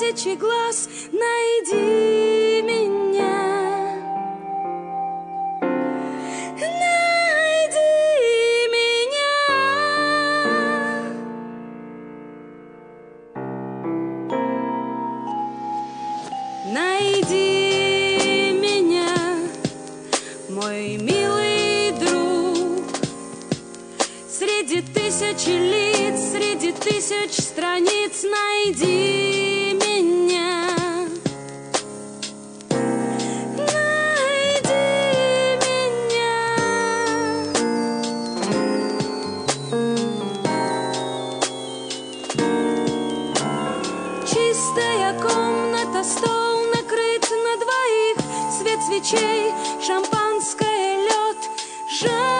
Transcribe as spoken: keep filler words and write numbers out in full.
тысячи глаз, найди меня. Найди меня. Найди меня, мой милый друг, среди тысячи лиц, среди тысяч страниц. Найди меня. Найди меня. Чистая комната, стол накрыт на двоих, свет свечей, шампанское, лед, жар.